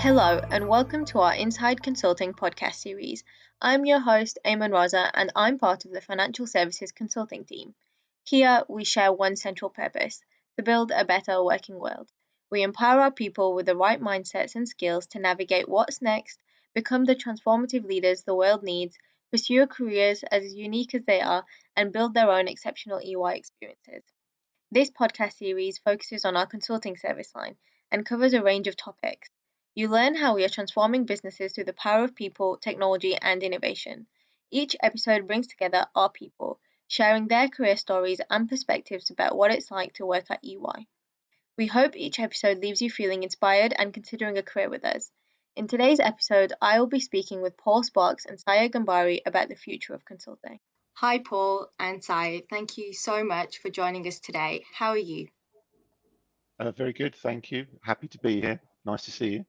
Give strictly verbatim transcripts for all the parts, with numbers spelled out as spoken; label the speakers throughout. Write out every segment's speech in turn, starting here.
Speaker 1: Hello, and welcome to our Inside Consulting podcast series. I'm your host, Eamon Raza, and I'm part of the Financial Services Consulting team. Here, we share one central purpose to build a better working world. We empower our people with the right mindsets and skills to navigate what's next, become the transformative leaders the world needs, pursue careers as unique as they are, and build their own exceptional E Y experiences. This podcast series focuses on our consulting service line and covers a range of topics. You learn how we are transforming businesses through the power of people, technology, and innovation. Each episode brings together our people, sharing their career stories and perspectives about what it's like to work at E Y. We hope each episode leaves you feeling inspired and considering a career with us. In today's episode, I will be speaking with Paul Sparks and Saya Gambari about the future of consulting. Hi, Paul and Saya. Thank you so much for joining us today. How are you?
Speaker 2: Uh, very good, thank you. Happy to be here. Nice to see you.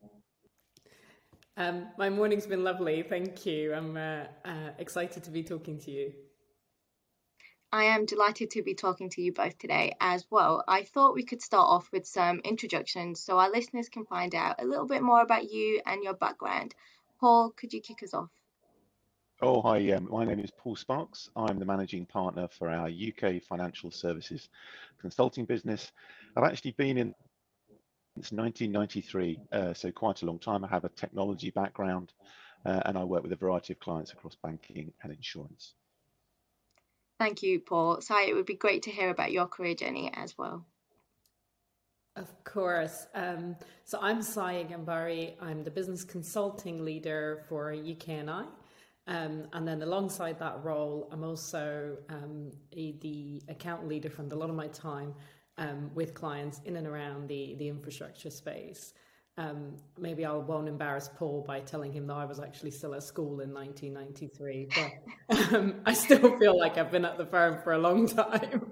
Speaker 3: Um, my morning's been lovely, thank you. I'm uh, uh, excited to be talking to you.
Speaker 1: I am delighted to be talking to you both today as well. I thought we could start off with some introductions so our listeners can find out a little bit more about you and your background. Paul, could you kick us off?
Speaker 2: Oh, hi. Um, my name is Paul Sparks. I'm the managing partner for our U K financial services consulting business. I've actually been in since nineteen ninety-three, uh, so quite a long time. I have a technology background uh, and I work with a variety of clients across banking and insurance.
Speaker 1: Thank you, Paul. Saya, it would be great to hear about your career journey as well.
Speaker 3: Of course. Um, so I'm Saya Gambari. I'm the business consulting leader for U K and I. Um, and then alongside that role, I'm also um, a, the account leader from a lot of my time um, with clients in and around the, the infrastructure space. Um, maybe I won't embarrass Paul by telling him that I was actually still at school in nineteen ninety-three, but um, I still feel like I've been at the firm for a long time.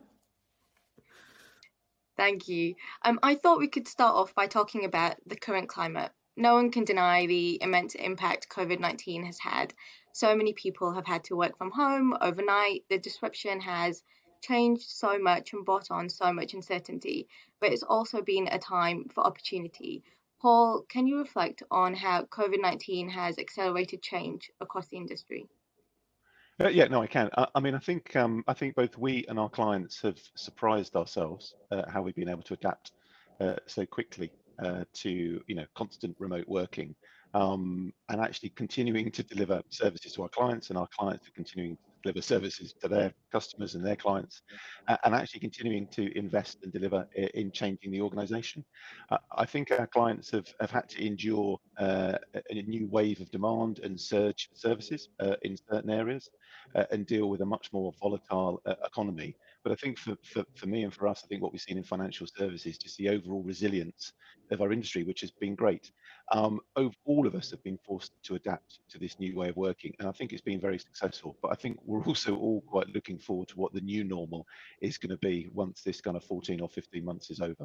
Speaker 1: Thank you. Um, I thought we could start off by talking about the current climate. No one can deny the immense impact COVID nineteen has had. So many people have had to work from home overnight. The disruption has changed so much and brought on so much uncertainty, but it's also been a time for opportunity. Paul, can you reflect on how COVID nineteen has accelerated change across the industry?
Speaker 2: Uh, yeah, no, I can. I, I mean, I think um, I think both we and our clients have surprised ourselves uh, how we've been able to adapt uh, so quickly uh, to you know constant remote working, um, and actually continuing to deliver services to our clients, and our clients are continuing to deliver services to their customers and their clients, uh, and actually continuing to invest and deliver i- in changing the organisation. Uh, I think our clients have, have had to endure uh, a a new wave of demand and surge for services uh, in certain areas uh, and deal with a much more volatile uh, economy. But I think for, for, for me and for us, I think what we've seen in financial services, just the overall resilience of our industry, which has been great. Um, over, all of us have been forced to adapt to this new way of working, and I think it's been very successful. But I think we're also all quite looking forward to what the new normal is going to be once this kind of fourteen or fifteen months is over.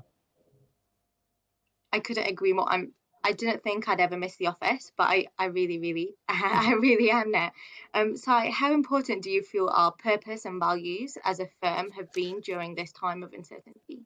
Speaker 1: I couldn't agree more. I'm I didn't think I'd ever miss the office, but I, I really, really, I really am now. Um, so how important do you feel our purpose and values as a firm have been during this time of uncertainty?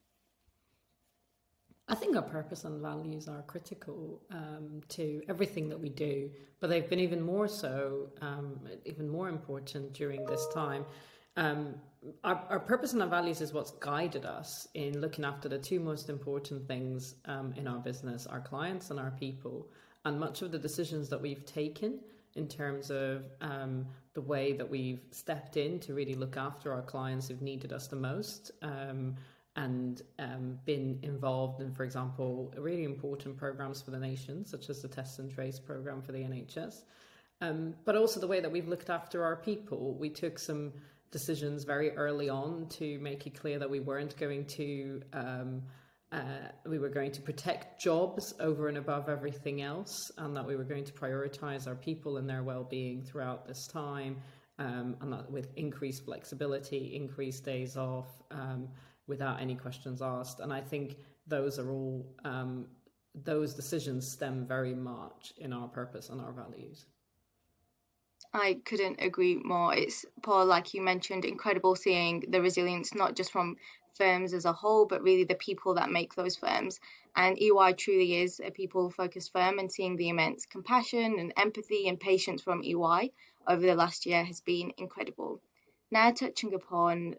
Speaker 3: I think our purpose and values are critical um, to everything that we do, but they've been even more so, um, even more important during this time. Um, our, our purpose and our values is what's guided us in looking after the two most important things um, in our business, our clients and our people. And much of the decisions that we've taken in terms of um, the way that we've stepped in to really look after our clients who've needed us the most, um, and um, been involved in, for example, really important programs for the nation, such as the Test and Trace program for the N H S. Um, but also the way that we've looked after our people. We took some decisions very early on to make it clear that we weren't going to, um, uh, we were going to protect jobs over and above everything else, and that we were going to prioritize our people and their well-being throughout this time, um, and that with increased flexibility, increased days off, um, without any questions asked. And I think those are all, um, those decisions stem very much in our purpose and our values.
Speaker 1: I couldn't agree more. It's, Paul, like you mentioned, incredible seeing the resilience, not just from firms as a whole, but really the people that make those firms. And E Y truly is a people focused firm, and seeing the immense compassion and empathy and patience from E Y over the last year has been incredible. Now, touching upon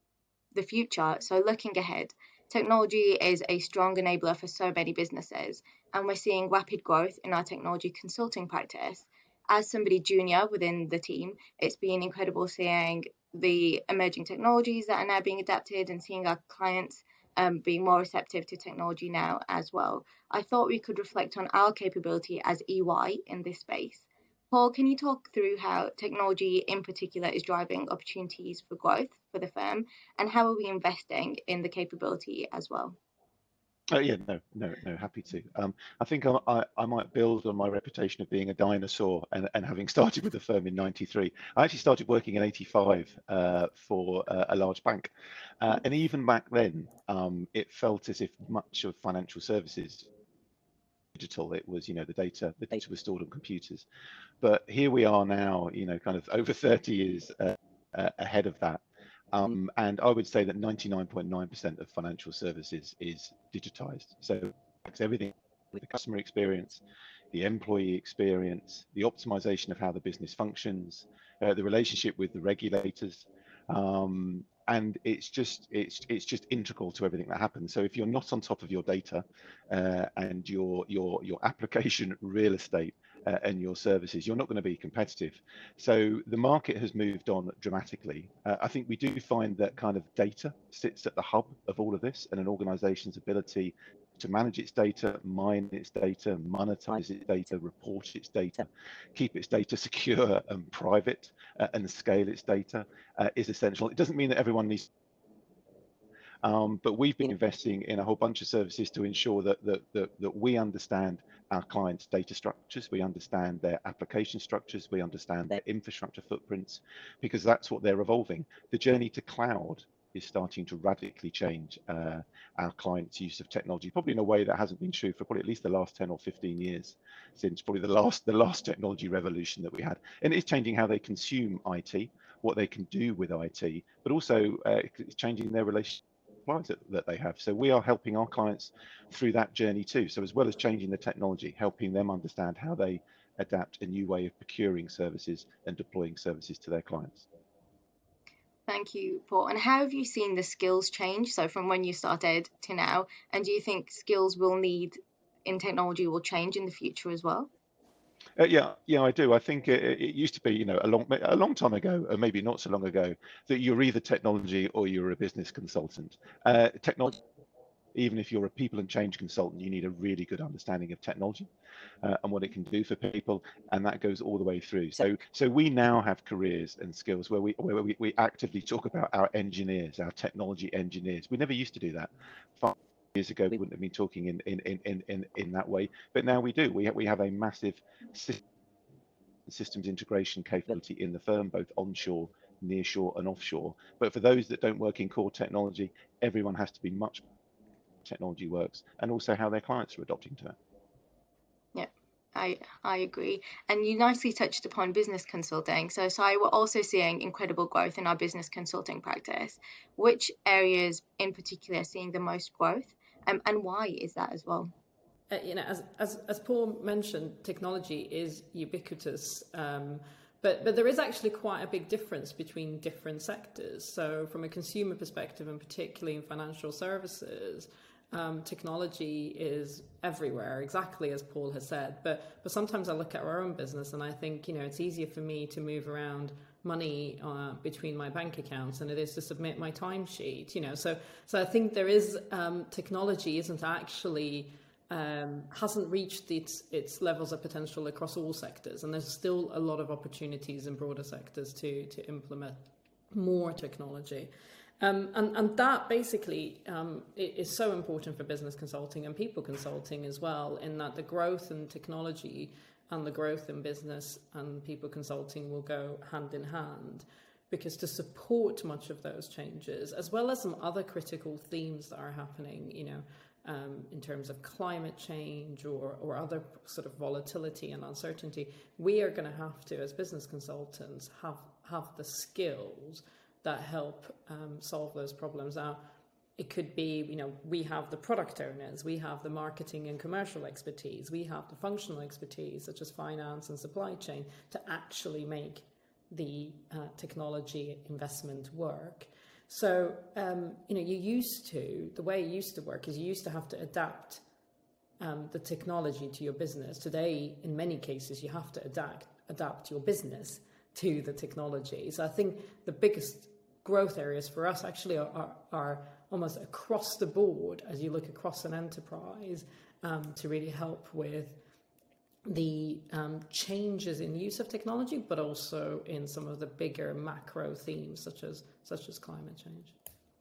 Speaker 1: the future, so looking ahead, technology is a strong enabler for so many businesses, and we're seeing rapid growth in our technology consulting practice. As somebody junior within the team, it's been incredible seeing the emerging technologies that are now being adapted and seeing our clients um, being more receptive to technology now as well. I thought we could reflect on our capability as E Y in this space. Paul, can you talk through how technology in particular is driving opportunities for growth for the firm, and how are we investing in the capability as well?
Speaker 2: Oh yeah, no, no, no, happy to. Um, I think I, I, I might build on my reputation of being a dinosaur and, and having started with the firm in ninety-three. I actually started working in eighty-five uh, for uh, a large bank. Uh, and even back then, um, it felt as if much of financial services digital. It was, you know, the data, the data was stored on computers. But here we are now, you know, kind of over thirty years uh, uh, ahead of that. Um, and I would say that ninety-nine point nine percent of financial services is digitized. So it's everything, the customer experience, the employee experience, the optimization of how the business functions, uh, the relationship with the regulators. Um, and it's just it's it's just integral to everything that happens. So if you're not on top of your data uh, and your your your application real estate uh, and your services, you're not going to be competitive. So the market has moved on dramatically. Uh, I think we do find that kind of data sits at the hub of all of this, and an organization's ability to manage its data, mine its data, monetize its data, report its data, keep its data secure and private, uh, and scale its data uh, is essential. It doesn't mean that everyone needs Um, but we've been investing in a whole bunch of services to ensure that, that, that, that we understand our clients' data structures, we understand their application structures, we understand their infrastructure footprints, because that's what they're evolving. The journey to cloud is starting to radically change uh, our clients' use of technology, probably in a way that hasn't been true for probably at least the last ten or fifteen years, since probably the last the last technology revolution that we had. And it's changing how they consume I T, what they can do with I T, but also uh, it's changing their relationship clients that, that they have. So we are helping our clients through that journey too. So as well as changing the technology, helping them understand how they adapt a new way of procuring services and deploying services to their clients.
Speaker 1: Thank you, Paul. And how have you seen the skills change? So from when you started to now, and do you think skills will need in technology will change in the future as well?
Speaker 2: Uh, yeah, yeah, I do. I think it, it used to be, you know, a long, a long time ago, or maybe not so long ago, that you're either technology or you're a business consultant. Uh, technology, even if you're a people and change consultant, you need a really good understanding of technology uh, and what it can do for people, and that goes all the way through. So, so we now have careers and skills where we where we, we actively talk about our engineers, our technology engineers. We never used to do that. Five years ago, we wouldn't have been talking in in in in in, in that way, but now we do. We have, we have a massive system, systems integration capability in the firm, both onshore, nearshore, and offshore. But for those that don't work in core technology, everyone has to be much technology works, and also how their clients are adopting to it.
Speaker 1: Yeah, I I agree. And you nicely touched upon business consulting. So, so we're also seeing incredible growth in our business consulting practice. Which areas in particular are seeing the most growth, um, and why is that as well?
Speaker 3: Uh, you know, as, as as Paul mentioned, technology is ubiquitous. Um, But, but there is actually quite a big difference between different sectors. So from a consumer perspective, and particularly in financial services, um, technology is everywhere, exactly as Paul has said. But, but sometimes I look at our own business and I think, you know, it's easier for me to move around money uh, between my bank accounts than it is to submit my timesheet, you know. So, so I think there is, um, technology isn't actually... Um, hasn't reached its its levels of potential across all sectors, and there's still a lot of opportunities in broader sectors to to implement more technology, um, and and that basically um, is so important for business consulting and people consulting as well. In that the growth in technology and the growth in business and people consulting will go hand in hand. Because to support much of those changes, as well as some other critical themes that are happening, you know, um, in terms of climate change or, or other sort of volatility and uncertainty, we are going to have to, as business consultants, have, have the skills that help um, solve those problems. Now, it could be, you know, we have the product owners, we have the marketing and commercial expertise, we have the functional expertise, such as finance and supply chain, to actually make the uh, technology investment work. So, um, you know, you used to, the way it used to work is you used to have to adapt um, the technology to your business. Today, in many cases, you have to adapt, adapt your business to the technology. So I think the biggest growth areas for us actually are, are, are almost across the board as you look across an enterprise um, to really help with the um, changes in use of technology, but also in some of the bigger macro themes such as such as climate change.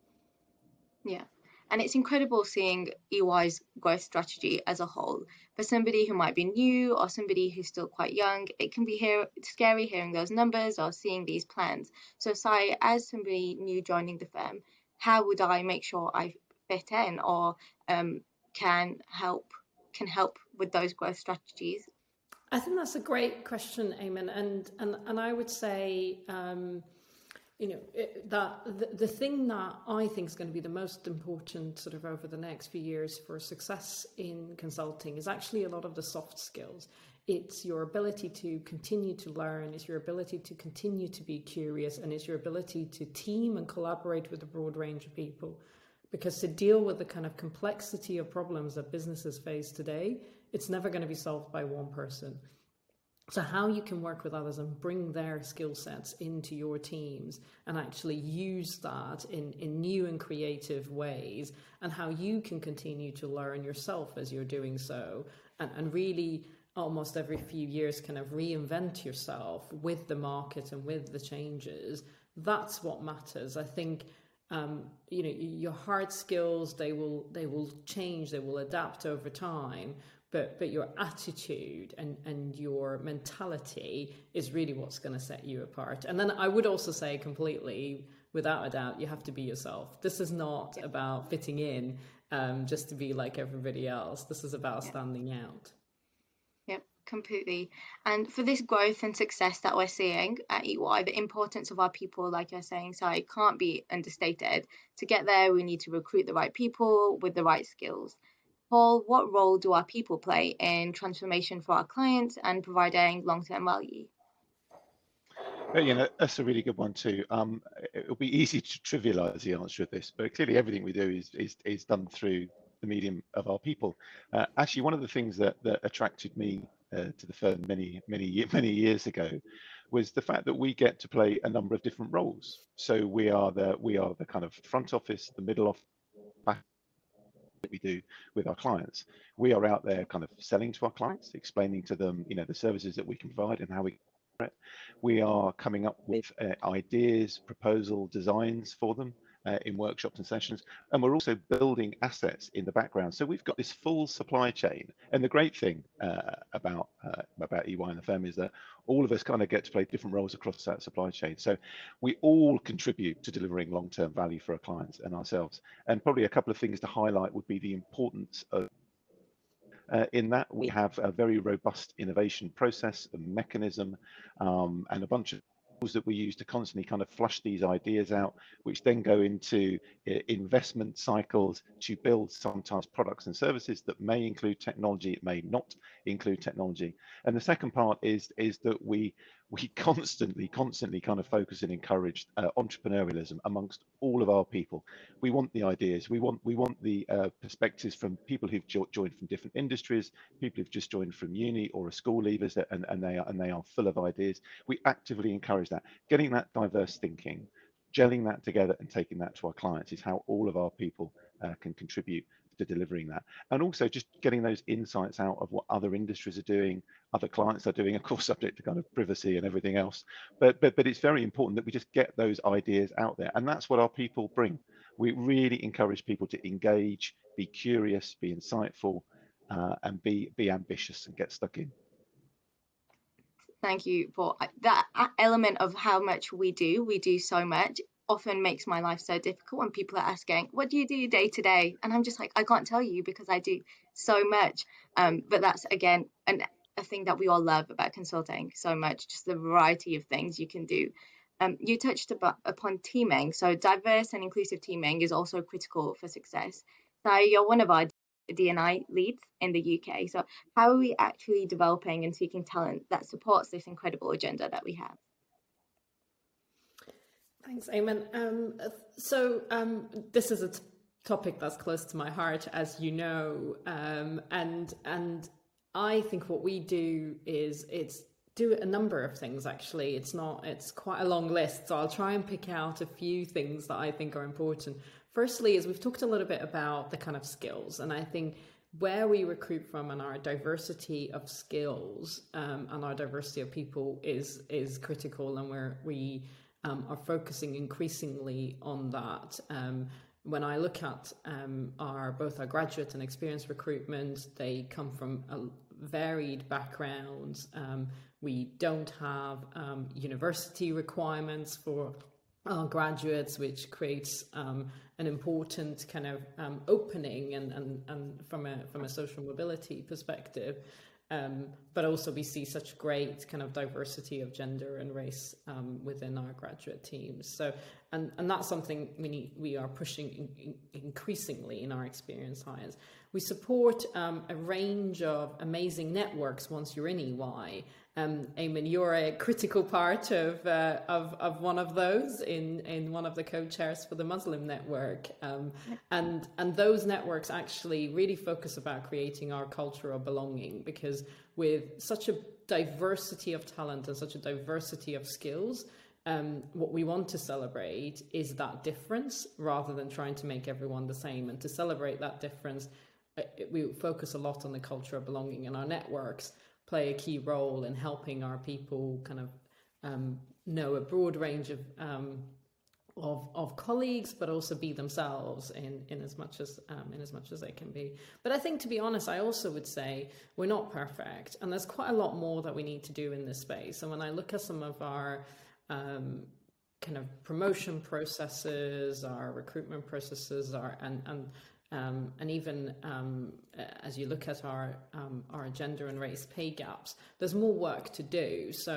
Speaker 1: Yeah, and it's incredible seeing E Y's growth strategy as a whole. For somebody who might be new or somebody who's still quite young, it can be hear- scary hearing those numbers or seeing these plans. So, Sai, as somebody new joining the firm, how would I make sure I fit in or um, can help can help with those growth strategies?
Speaker 3: I think that's a great question, Eamon, and and and I would say, um, you know, it, that the, the thing that I think is going to be the most important sort of over the next few years for success in consulting is actually a lot of the soft skills. It's your ability to continue to learn, it's your ability to continue to be curious, and it's your ability to team and collaborate with a broad range of people. Because to deal with the kind of complexity of problems that businesses face today, it's never going to be solved by one person. So how you can work with others and bring their skill sets into your teams and actually use that in, in new and creative ways, and how you can continue to learn yourself as you're doing so, and, and really almost every few years kind of reinvent yourself with the market and with the changes. That's what matters. I think Um, you know, your hard skills, they will they will change, they will adapt over time, but but your attitude and, and your mentality is really what's going to set you apart. And then I would also say completely, without a doubt, you have to be yourself. This is not about fitting in um, just to be like everybody else. This is about standing out.
Speaker 1: Yep, completely. And for this growth and success that we're seeing at E Y, the importance of our people, like you're saying, so it can't be understated. To get there, we need to recruit the right people with the right skills. Paul, what role do our people play in transformation for our clients and providing long-term value?
Speaker 2: But, you know, that's a really good one too. Um, it'll be easy to trivialize the answer of this, but clearly everything we do is is, is done through the medium of our people. Uh, actually, one of the things that, that attracted me uh, to the firm many, many, many years ago was the fact that we get to play a number of different roles. So we are the we are the kind of front office, the middle office, back that we do with our clients. We are out there kind of selling to our clients, explaining to them, you know, the services that we can provide and how we we are coming up with uh, ideas, proposal, designs for them uh, in workshops and sessions. And we're also building assets in the background. So we've got this full supply chain. And the great thing uh, about, uh, about E Y and the firm is that all of us kind of get to play different roles across that supply chain. So we all contribute to delivering long-term value for our clients and ourselves. And probably a couple of things to highlight would be the importance of Uh, in that, we have a very robust innovation process, a mechanism, um, and a bunch of tools that we use to constantly kind of flush these ideas out, which then go into uh, investment cycles to build sometimes products and services that may include technology, it may not include technology. And the second part is, is that we we constantly, constantly kind of focus and encourage uh, entrepreneurialism amongst all of our people. We want the ideas, we want we want the uh, perspectives from people who've jo joined from different industries, people who've just joined from uni or a school leavers, that, and, and, they are, and they are full of ideas. We actively encourage that. Getting that diverse thinking, gelling that together and taking that to our clients is how all of our people uh, can contribute to delivering that. And also just getting those insights out of what other industries are doing, other clients are doing, of course, subject to kind of privacy and everything else. But, but, but it's very important that we just get those ideas out there. And that's what our people bring. We really encourage people to engage, be curious, be insightful, uh, and be, be ambitious and get stuck in.
Speaker 1: Thank you for that element of how much we do. We do so much. often makes my life so difficult when people are asking, what do you do day to day? And I'm just like, I can't tell you because I do so much. Um, but that's, again, an, a thing that we all love about consulting so much, just the variety of things you can do. Um, you touched about, upon teaming. So diverse and inclusive teaming is also critical for success. So you're one of our D and I leads in the U K. So how are we actually developing and seeking talent that supports this incredible agenda that we have?
Speaker 3: Thanks, Eamon. Um, so um, this is a t- topic that's close to my heart, as you know, um, and and I think what we do is it's do a number of things. Actually, it's not it's quite a long list, so I'll try and pick out a few things that I think are important. Firstly, is we've talked a little bit about the kind of skills, and I think where we recruit from and our diversity of skills um, and our diversity of people is is critical, and where we Um, are focusing increasingly on that. Um, when I look at um, our both our graduate and experienced recruitment, they come from a varied backgrounds. Um, we don't have um, university requirements for our graduates, which creates um, an important kind of um, opening and, and, and from a from a social mobility perspective. Um, but also we see such great kind of diversity of gender and race um, within our graduate teams. So, and, and that's something we need, we are pushing in, in increasingly in our experience hires. We support um, a range of amazing networks once you're in E Y. Um, Eamon, you're a critical part of, uh, of of one of those in, in one of the co-chairs for the Muslim Network. Um, and, and those networks actually really focus about creating our culture of belonging, because with such a diversity of talent and such a diversity of skills, um, what we want to celebrate is that difference rather than trying to make everyone the same. And to celebrate that difference, we focus a lot on the culture of belonging, and our networks play a key role in helping our people kind of um, know a broad range of um, of of colleagues, but also be themselves in in as much as um, in as much as they can be. But I think, to be honest, I also would say we're not perfect, and there's quite a lot more that we need to do in this space. And when I look at some of our um, kind of promotion processes, our recruitment processes, our and and Um, and even um, as you look at our um, our gender and race pay gaps, there's more work to do. So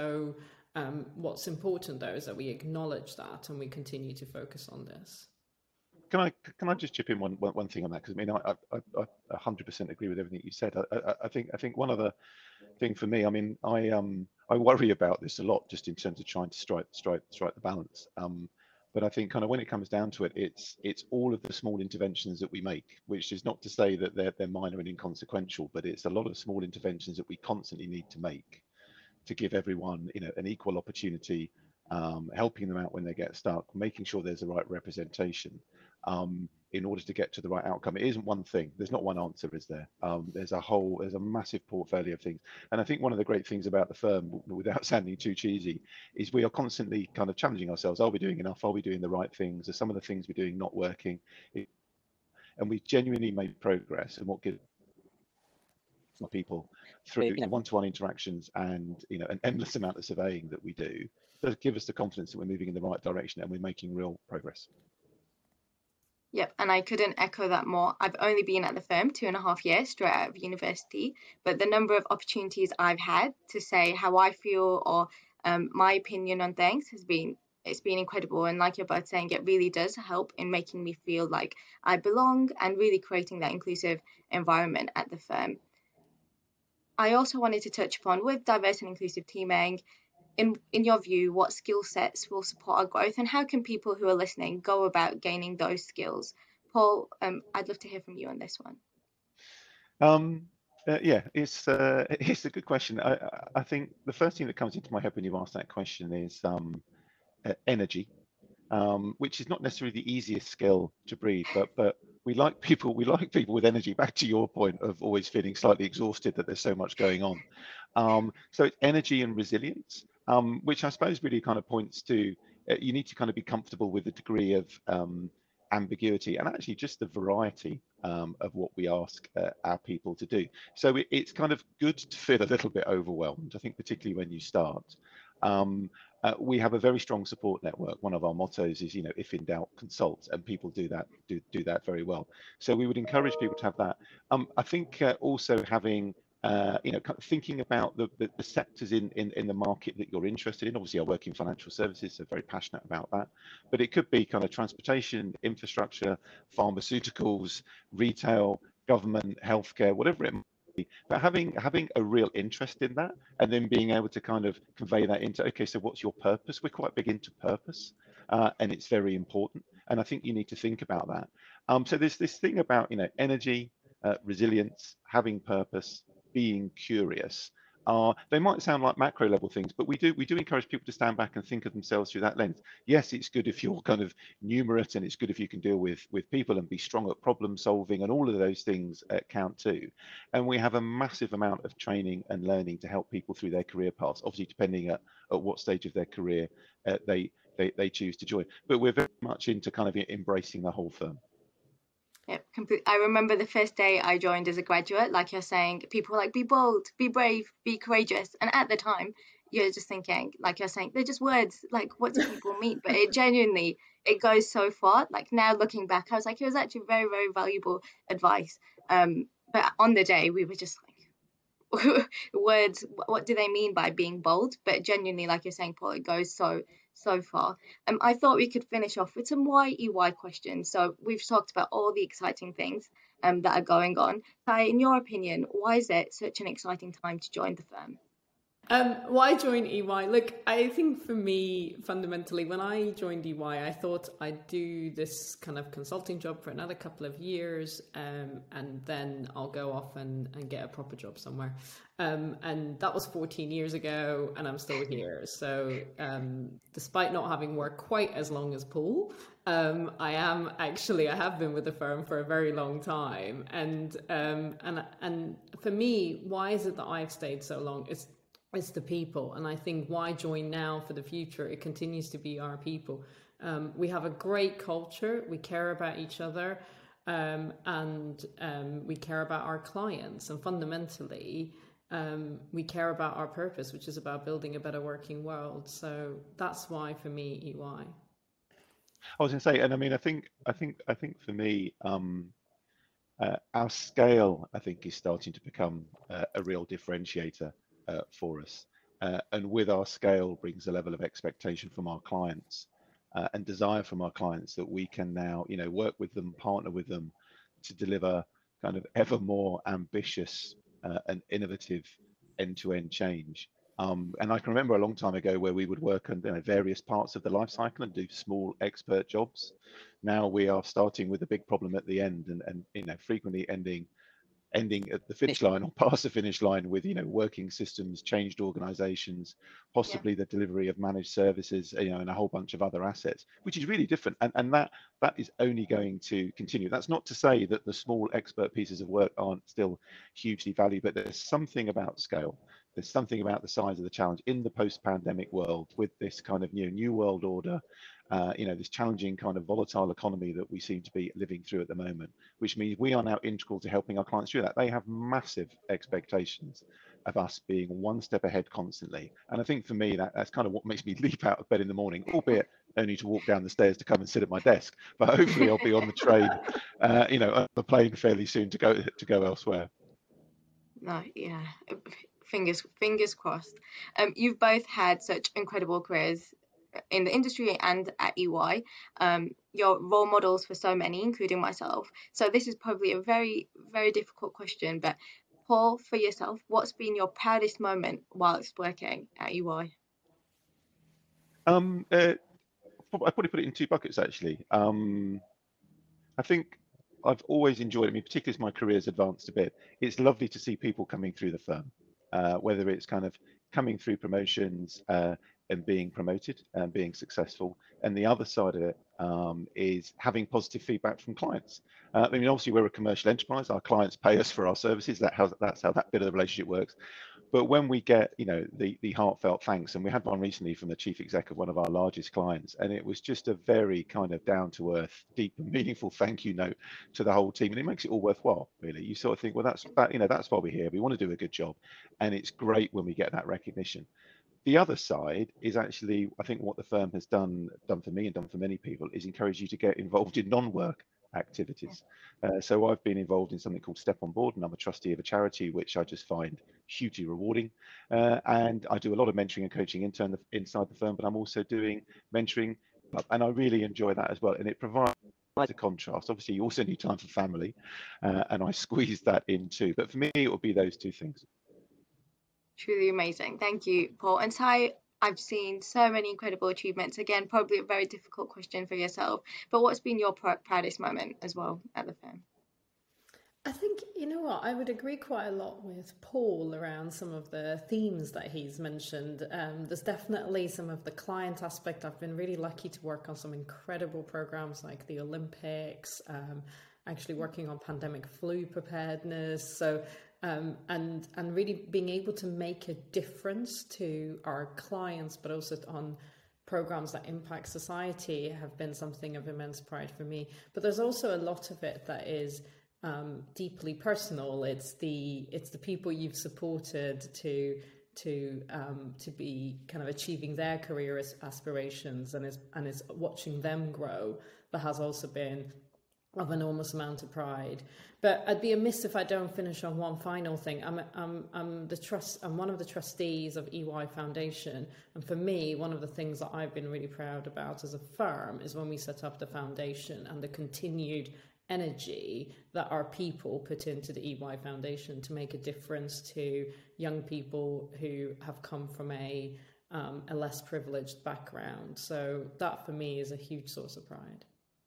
Speaker 3: um, what's important, though, is that we acknowledge that and we continue to focus on this.
Speaker 2: Can I can I just chip in one one, one thing on that? Because I mean, I I, I one hundred percent agree with everything you said. I, I, I think I think one other thing for me, I mean, I um I worry about this a lot, just in terms of trying to strike strike strike the balance. Um, But I think kind of when it comes down to it, it's it's all of the small interventions that we make, which is not to say that they're they're minor and inconsequential, but it's a lot of small interventions that we constantly need to make to give everyone, you know, an equal opportunity, um, helping them out when they get stuck, making sure there's the right representation, um, in order to get to the right outcome. It isn't one thing. There's not one answer, is there? Um, there's a whole, there's a massive portfolio of things. And I think one of the great things about the firm, without sounding too cheesy, is we are constantly kind of challenging ourselves. Are we doing enough? Are we doing the right things? Are some of the things we're doing not working? It, and we've genuinely made progress. And what gives people through, you know, one-to-one interactions and, you know, an endless amount of surveying that we do, does give us the confidence that we're moving in the right direction and we're making real progress.
Speaker 1: Yep, and I couldn't echo that more. I've only been at the firm two and a half years straight out of university, but the number of opportunities I've had to say how I feel or um, my opinion on things has been, it's been incredible. And like you're both saying, it really does help in making me feel like I belong and really creating that inclusive environment at the firm. I also wanted to touch upon, with diverse and inclusive teaming, in in your view, what skill sets will support our growth, and how can people who are listening go about gaining those skills? Paul, um, I'd love to hear from you on this one.
Speaker 2: Um, uh, yeah, it's uh, it's a good question. I, I think the first thing that comes into my head when you ask that question is um, uh, energy, um, which is not necessarily the easiest skill to breed, but but we like people we like people with energy. Back to your point of always feeling slightly exhausted that there's so much going on. Um, so it's energy and resilience, um, which I suppose really kind of points to uh, you need to kind of be comfortable with the degree of um, ambiguity and actually just the variety um, of what we ask uh, our people to do. So it, it's kind of good to feel a little bit overwhelmed, I think, particularly when you start. Um, uh, we have a very strong support network. One of our mottos is, you know, if in doubt, consult, and people do that do do that very well. So we would encourage people to have that. Um, I think uh, also having uh, you know, kind of thinking about the, the, the sectors in, in, in the market that you're interested in. Obviously, I work in financial services, so very passionate about that. But it could be kind of transportation, infrastructure, pharmaceuticals, retail, government, healthcare, whatever it might be. But having having a real interest in that, and then being able to kind of convey that into, okay, so what's your purpose? We're quite big into purpose, uh, and it's very important. And I think you need to think about that. Um, so there's this thing about, you know, energy, uh, resilience, having purpose, being curious. Uh, they might sound like macro level things, but we do we do encourage people to stand back and think of themselves through that lens. Yes, it's good if you're kind of numerate, and it's good if you can deal with with people and be strong at problem solving, and all of those things uh, count too. And we have a massive amount of training and learning to help people through their career paths, obviously depending at, at what stage of their career uh, they, they they choose to join. But we're very much into kind of embracing the whole firm.
Speaker 1: Yeah, complete. I remember the first day I joined as a graduate, like you're saying, people were like, be bold, be brave, be courageous. And at the time, you're just thinking, like you're saying, they're just words. Like, what do people mean? But it genuinely, it goes so far. Like now looking back, I was like, it was actually very, very valuable advice. Um, but on the day, we were just like, words, what do they mean by being bold? But genuinely, like you're saying, Paul, it goes so so far. Um, I thought we could finish off with some why E Y questions. So we've talked about all the exciting things um that are going on. Kai, in your opinion, why is it such an exciting time to join the firm?
Speaker 3: Um, why join E Y? Look, I think for me, fundamentally, when I joined E Y, I thought I'd do this kind of consulting job for another couple of years, um, and then I'll go off and, and get a proper job somewhere. Um, and that was fourteen years ago, and I'm still here. So um, despite not having worked quite as long as Paul, um, I am actually, I have been with the firm for a very long time. And, um, and, and for me, why is it that I've stayed so long? It's It's the people. And I think why join now for the future? It continues to be our people. Um, we have a great culture. We care about each other, um, and um, we care about our clients. And fundamentally, um, we care about our purpose, which is about building a better working world. So that's why, for me, E Y.
Speaker 2: I was going to say, and I mean, I think, I think, I think for me, um, uh, our scale, I think, is starting to become uh, a real differentiator uh, for us. Uh, and with our scale brings a level of expectation from our clients uh, and desire from our clients that we can now, you know, work with them, partner with them to deliver kind of ever more ambitious uh, and innovative end-to-end change. Um, and I can remember a long time ago where we would work on, you know, various parts of the life cycle and do small expert jobs. Now we are starting with a big problem at the end, and, and you know, frequently ending ending at the finish line or past the finish line with, you know, working systems, changed organizations, possibly yeah. the delivery of managed services, you know, and a whole bunch of other assets, which is really different. And, and that that is only going to continue. That's not to say that the small expert pieces of work aren't still hugely valued, but there's something about scale. There's something about the size of the challenge in the post-pandemic world with this kind of new new world order, uh, you know, this challenging kind of volatile economy that we seem to be living through at the moment, which means we are now integral to helping our clients through that. They have massive expectations of us being one step ahead constantly. And I think for me, that, that's kind of what makes me leap out of bed in the morning, albeit only to walk down the stairs to come and sit at my desk. But hopefully I'll be on the train, uh, you know, on the plane fairly soon to go to go elsewhere.
Speaker 1: No, yeah. Fingers fingers crossed. Um, you've both had such incredible careers in the industry and at E Y. Um, you're role models for so many, including myself. So this is probably a very, very difficult question. But Paul, for yourself, what's been your proudest moment whilst working at E Y?
Speaker 2: Um, uh, I probably put it in two buckets, actually. Um, I think I've always enjoyed it. I mean, particularly as my career has advanced a bit, it's lovely to see people coming through the firm. Uh, whether it's kind of coming through promotions uh, and being promoted and being successful. And the other side of it um, is having positive feedback from clients. Uh, I mean, obviously we're a commercial enterprise. Our clients pay us for our services. That how, that's how that bit of the relationship works. But when we get, you know, the, the heartfelt thanks, and we had one recently from the chief exec of one of our largest clients, and it was just a very kind of down to earth, deep and meaningful thank you note to the whole team. And it makes it all worthwhile, really. You sort of think, well, that's that, you know, that's why we're here. We want to do a good job. And it's great when we get that recognition. The other side is actually, I think what the firm has done done for me and done for many people is encourage you to get involved in non-work activities. Uh, so I've been involved in something called Step on Board, and I'm a trustee of a charity, which I just find hugely rewarding. Uh, and I do a lot of mentoring and coaching intern inside the firm, but I'm also doing mentoring, and I really enjoy that as well. And it provides a contrast. Obviously, you also need time for family, uh, and I squeeze that in too. But for me, it would be those two things.
Speaker 1: Truly amazing. Thank you, Paul. And Sai, I've seen so many incredible achievements. Again, probably a very difficult question for yourself, but what's been your pr- proudest moment as well at the firm?
Speaker 3: I think, you know what, I would agree quite a lot with Paul around some of the themes that he's mentioned. Um, there's definitely some of the client aspect. I've been really lucky to work on some incredible programs like the Olympics, um, actually working on pandemic flu preparedness. So Um, and and really being able to make a difference to our clients, but also on programs that impact society, have been something of immense pride for me. But there's also a lot of it that is um, deeply personal. It's the it's the people you've supported to to um, to be kind of achieving their career aspirations, and is and is watching them grow. That has also been of enormous amount of pride. But I'd be amiss if I don't finish on one final thing. I'm, I'm, I'm the trust. I'm one of the trustees of E Y Foundation, and for me, one of the things that I've been really proud about as a firm is when we set up the foundation and the continued energy that our people put into the E Y Foundation to make a difference to young people who have come from a um, a less privileged background. So that for me is a huge source of pride.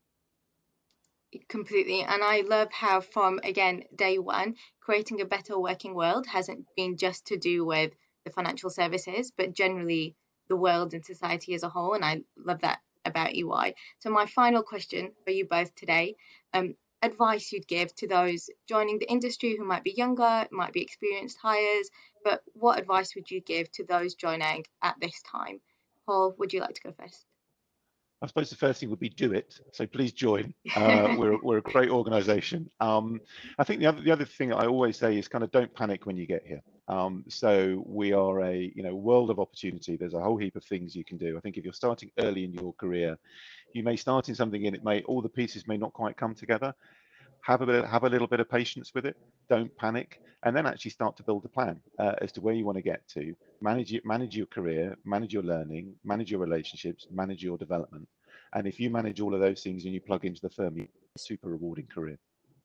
Speaker 1: Completely. And I love how from, again, day one, creating a better working world hasn't been just to do with the financial services, but generally the world and society as a whole. And I love that about E Y. So my final question for you both today, um, advice you'd give to those joining the industry who might be younger, might be experienced hires, but what advice would you give to those joining at this time? Paul, would you like to go first?
Speaker 2: I suppose the first thing would be do it. So please join. Uh, we're we're a great organisation. Um, I think the other the other thing I always say is kind of don't panic when you get here. Um, so we are a you know world of opportunity. There's a whole heap of things you can do. I think if you're starting early in your career, you may start in something and it may all the pieces may not quite come together. Have a bit, have a little bit of patience with it. Don't panic, and then actually start to build a plan uh, as to where you want to get to. Manage it, manage your career, manage your learning, manage your relationships, manage your development. And if you manage all of those things and you plug into the firm, you have a super rewarding career.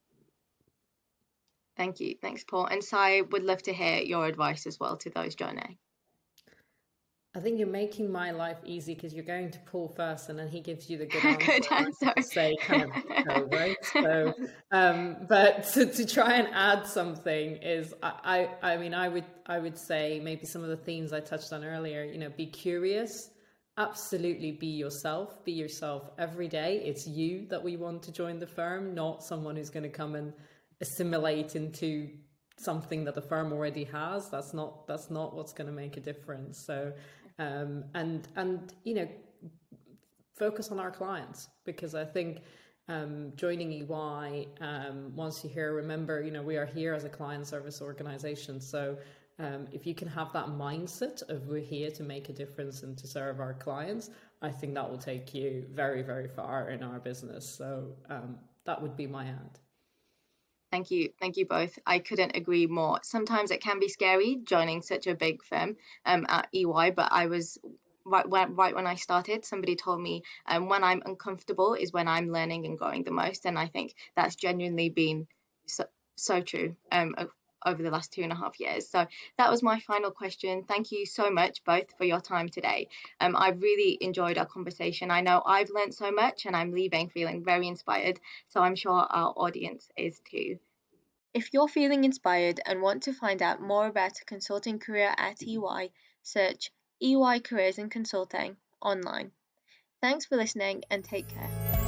Speaker 1: Thank you. Thanks, Paul. And Sai, would love to hear your advice as well to those joining.
Speaker 3: I think you're making my life easy because you're going to Paul first, and then he gives you the good answer.
Speaker 1: Good answer.
Speaker 3: To say kind of go, right. So, um, but to, to try and add something is, I, I, I mean, I would, I would say maybe some of the themes I touched on earlier. You know, be curious. Absolutely, be yourself. Be yourself every day. It's you that we want to join the firm, not someone who's going to come and assimilate into something that the firm already has. That's not that's not what's going to make a difference. So um and and you know focus on our clients, because I think um joining E Y, um once you're here, remember, you know we are here as a client service organization. So um if you can have that mindset of we're here to make a difference and to serve our clients, I think that will take you very, very far in our business. So um that would be my ad.
Speaker 1: Thank you. Thank you both. I couldn't agree more. Sometimes it can be scary joining such a big firm um, at E Y, but I was right when, right when I started, somebody told me um, when I'm uncomfortable is when I'm learning and growing the most. And I think that's genuinely been so, so true um, over the last two and a half years. So that was my final question. Thank you so much both for your time today. Um, I've really enjoyed our conversation. I know I've learned so much and I'm leaving feeling very inspired. So I'm sure our audience is too. If you're feeling inspired and want to find out more about a consulting career at E Y, search E Y Careers in Consulting online. Thanks for listening and take care.